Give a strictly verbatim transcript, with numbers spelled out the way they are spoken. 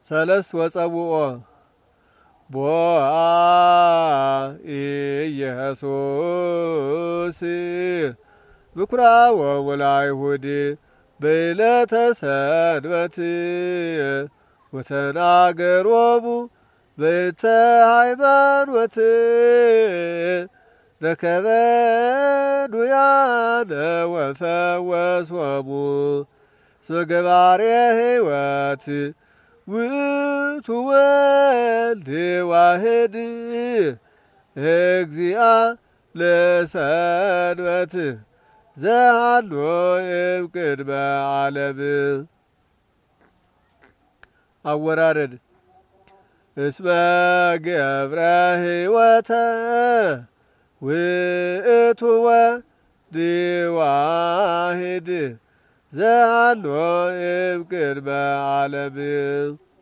ሰለስት ወጸውኦ ቦአ ኢየሱስ ምኵራብ ወላይሁድ በዕለተ ሰንበት ወተናገሮሙ በእንተ ሃይማኖት ረከበ ዱያነ ወፈወሶሙ እስመ ገባሬ ሕይወት ውእቱ ወልድ ዋሕድ እግዚአ ለሰንበት ዘሃሎ እምቅድመ ዓለም። አወራረድ እስመ ገብረ ሕይወተ ውእቱ ወልድ ዋሕድ ዘሃሎ እምቅድመ ዓለም